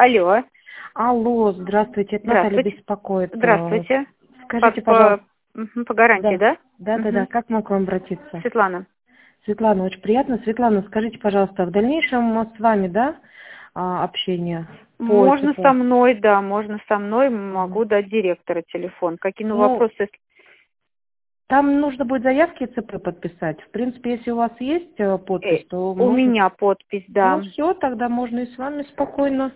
Алло, Алло, здравствуйте, это Наталья здравствуйте. беспокоит. Здравствуйте. Скажите, пожалуйста, По гарантии, да, да? да, Мгм. как могу к вам обратиться? Светлана. Светлана, очень приятно. Светлана, скажите, пожалуйста, в дальнейшем с вами, да, общение по Можно со ИЦП? мной, да, можно со мной, Мгм. могу дать директора телефон. Какие Ну, вопросы? там нужно будет заявки ИЦП подписать. В принципе, если у вас есть подпись, то У можно... меня подпись, Ну, да. все, тогда можно и с вами спокойно.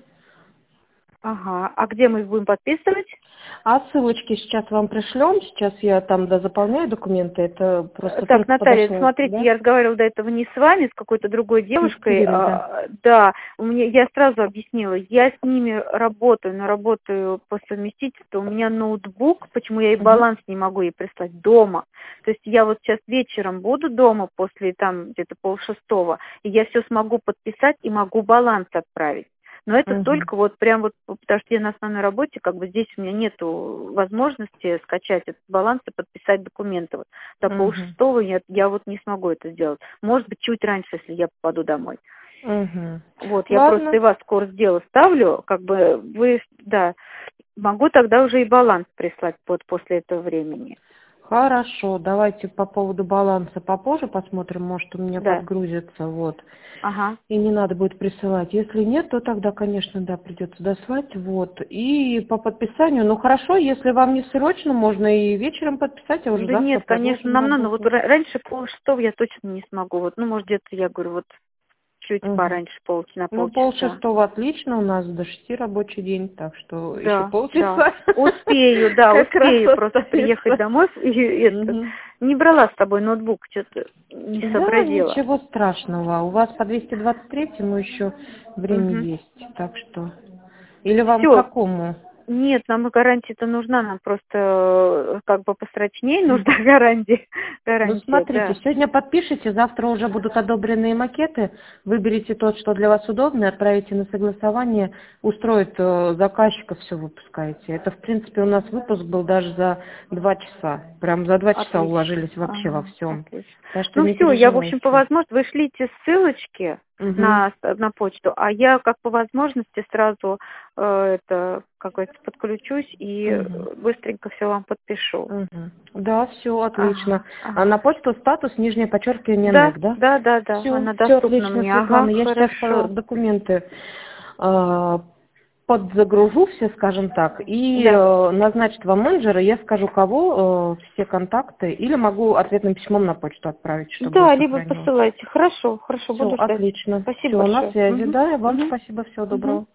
Ага, а где мы будем подписывать? А ссылочки сейчас вам пришлем. Сейчас я там заполняю документы. Это просто Так, ссылка Наталья, подошла, смотрите, да? я разговаривала до этого не с вами, с какой-то другой С девушкой. Ириной, да. Да, я сразу объяснила, я с ними работаю, но работаю по совместительству. У меня ноутбук, почему я и Мгм. баланс не могу ей прислать дома. То есть я вот сейчас вечером буду дома после там где-то 5:30, и я все смогу подписать и могу баланс отправить. Но это Мгм. только вот прям вот, потому что я на основной работе, как бы здесь у меня нету возможности скачать этот баланс и подписать документы. Вот до Мгм. 5:30 я вот не смогу это сделать. Может быть, чуть раньше, если я попаду домой. Мгм. Вот, я просто Ладно, и вас в курс дела ставлю, как бы вы, да, могу тогда уже и баланс прислать вот после этого времени. хорошо. Давайте по поводу баланса попозже посмотрим. Может, у меня Да, подгрузится, вот. ага. И не надо будет присылать. Если нет, то тогда, конечно, да, придется дослать, вот. И по подписанию, ну хорошо, если вам не срочно, можно и вечером подписать, а уже Да завтра нет, конечно, продолжим нам надо, вот работу. раньше 5:30 я точно не смогу. Вот, ну, может, где-то, я говорю, вот чуть Мгм. пораньше, на Ну, полчаса. 5:30 отлично, у нас до 6 рабочий день, так что еще Да, да. полчаса. Успею, да, Как раз успею просто приехать остается. домой и это. Мгм. Не брала с собой ноутбук, что-то не Да, сообразила. ничего страшного. У вас по 223-му еще время Угу. есть, так что... Или вам Все. какому? Нет, нам и гарантия-то нужна, нам просто как бы посрочнее нужна гарантия. Ну, Гарантия, смотрите, да. сегодня подпишите, завтра уже будут одобренные макеты, выберите тот, что для вас удобно, отправите на согласование, устроит заказчика, все выпускаете. Это, в принципе, у нас выпуск был даже за 2 часа. Прям за 2 часа Отлично. уложились вообще во Ага, всем. отлично. Так что Ну не все, я, в общем, по переживайте. возможности, вы шлите ссылочки Угу. на почту, а я как по возможности сразу это, как говорится, подключусь и Угу. быстренько все вам подпишу. Угу. Да, все Ага, отлично. А ага. на почту статус нижнее подчеркивание Да, НЭК, да? да, да, да, Все, она все доступна отлично, мне. Светлана. Ага, Я сейчас хорошо. документы э, подзагружу все, скажем так, и Да. назначит вам менеджера, я скажу, кого, все контакты, или могу ответным письмом на почту отправить, чтобы Да, либо сохранилось. посылайте. Хорошо, хорошо, Все, буду ждать. отлично. Спасибо Все, на большое. связи, Угу, да, и вам угу, спасибо, всего угу. доброго.